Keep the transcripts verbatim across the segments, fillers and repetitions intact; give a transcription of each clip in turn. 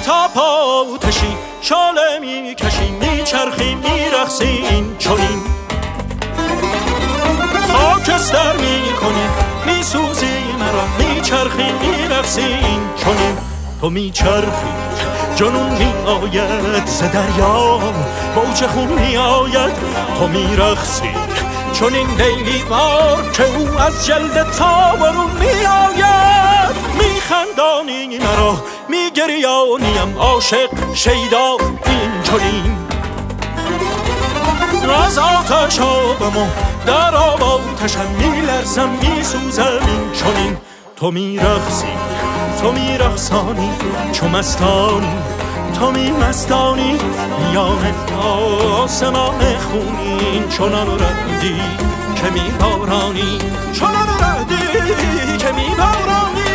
تا پا آتشی شاله می کشیم میچرخیم میرقصیم چنین خاکستر می کنیم میسوزی مرا میچرخیم میرقصیم چنین تو میچرخی جنون می آید ز دریا موج خون می آید تو میرقصی چون این لیلی وار که او از جلد تابرون می آید میخندانی مرا میگریانیم عاشق شیدا این چنین از آتش آبم در آب آتشم میلرزم میسوزم این چنین تو میرقصی تو میرقصانی چو مستانی تو می مستانی میان آسمان خونین چنان ردی که می بارانی چنان ردی که می بارانی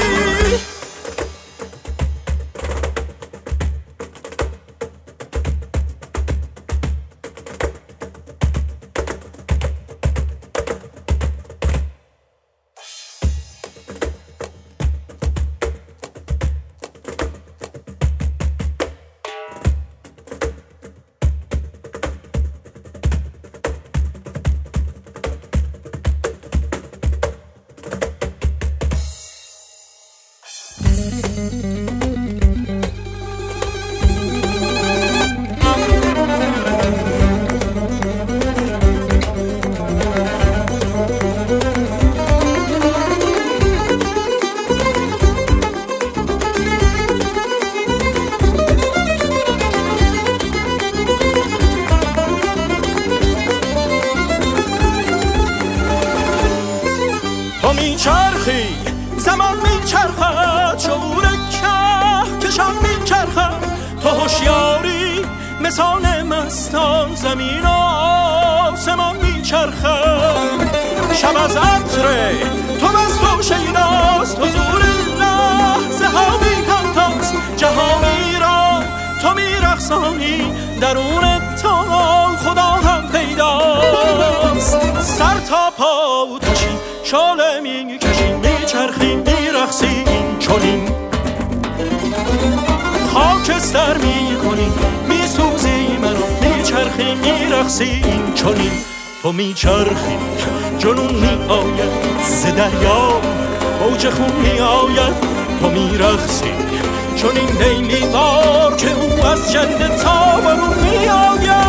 تو میچرخی زمان میچرخد شعور که کشان میچرخد تو هوشیاری مثال مستان زمین و آسمان میچرخد شب از عطر تو مست و شیداست حضور لحظه ها بی همتاست جهانی را تو میرقصانی درون تو خدا هم پیداست سر تا پا آتشی شاله می کشیم میچرخیم میرقصیم چنین خاکستر می کنیم میسوزیم مرا میچرخیم میرقصیم چنین تو میچرخی جنون می آید ز دریا موج خون می آید تو میرقصی چنین لیلی وار که او از جلد تابرون می آید